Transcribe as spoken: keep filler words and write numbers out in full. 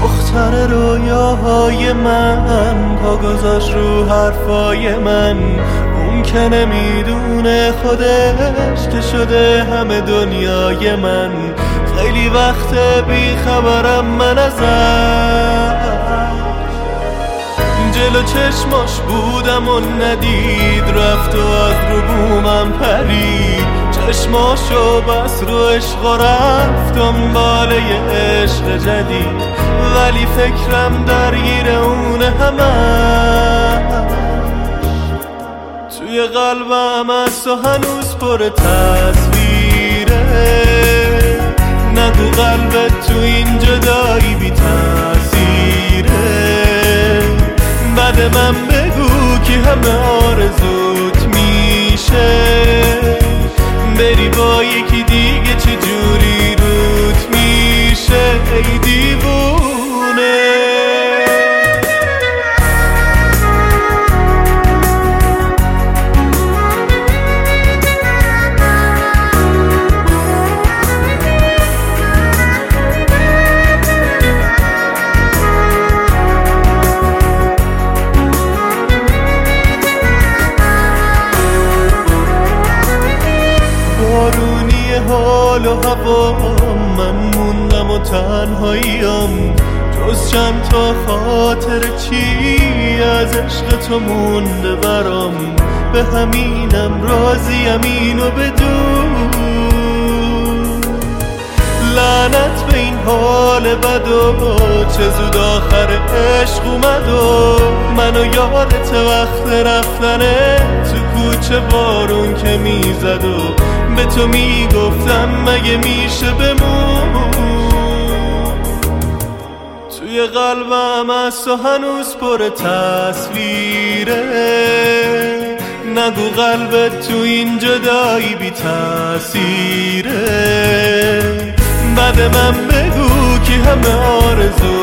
دختر رویاهای من پا گذاشت رو حرفای من، اون که نمیدونه خودش که شده همه دنیای من. خیلی وقت بی خبرم من ازش، جلو چشماش بودم و ندید، رفت و از رو بومم پرید. چشماشو بس رو عشق و رفت دنباله عشق جدید، ولی فکرم درگیر اون همش. توی قلبم از تو هنوز پر تصویره، نگو قلبت تو این جدایی بی تأثیره. بعد من بگو که همه آرزوت میشه، بری با یکی دیگه چه جوری روت میشه ای دیوونه. بارونی حال و هوا من موندم و تنهاییم، جز چند تا خاطر چی از عشق تو مونده برام. به همینم راضیم اینو بدون، لعنت به این حال بد و چه زود آخر عشق اومد و منو یادت وقت رفتنه تو کوچه بارون که میزد و به تو میگفتم مگه میشه بمون. توی قلبم از تو هنوز پر تصویره، نگو قلبت تو این جدایی بی تأثیره. بعد من بگو که همه آرزو